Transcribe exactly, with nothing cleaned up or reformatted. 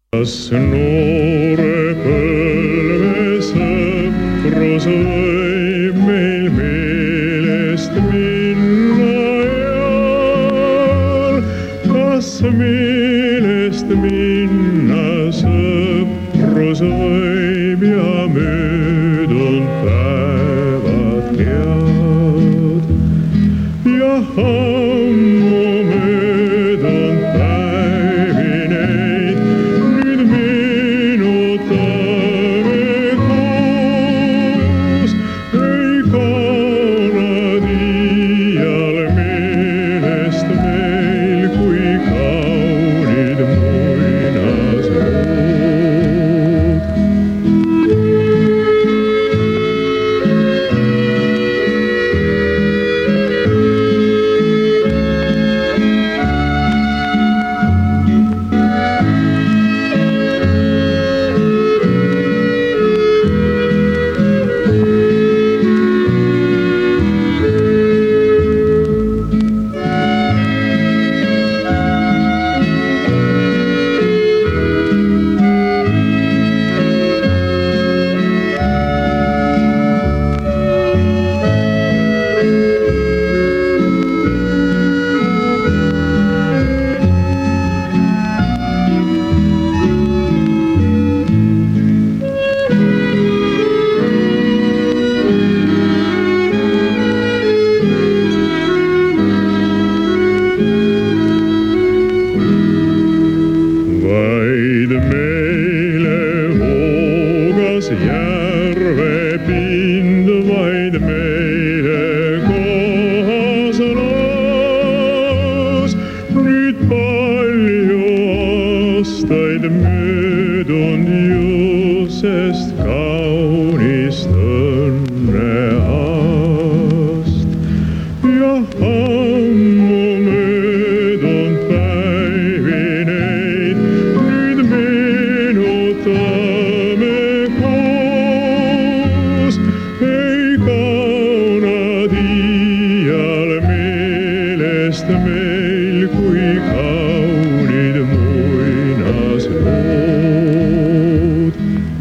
Kas noore põlve sõprus võib meil meelest minna eal? Kas meelest minna sõprus võib ja möödunud päevad head? Ja ammu möödunud päevi neid nüüd meenutame koos. Ei kauna iial meelest meil, kui kaunid muinaslood. Vaid meile hoogas järve pind, vaid meile kohas laas. Nüüd palju aastaid möödunud ju sest kaunist õnneaast. Ja ammu möödunud päevi neid nüüd meenutame koos. Ei kaunad iial meelest meil, kui kaunid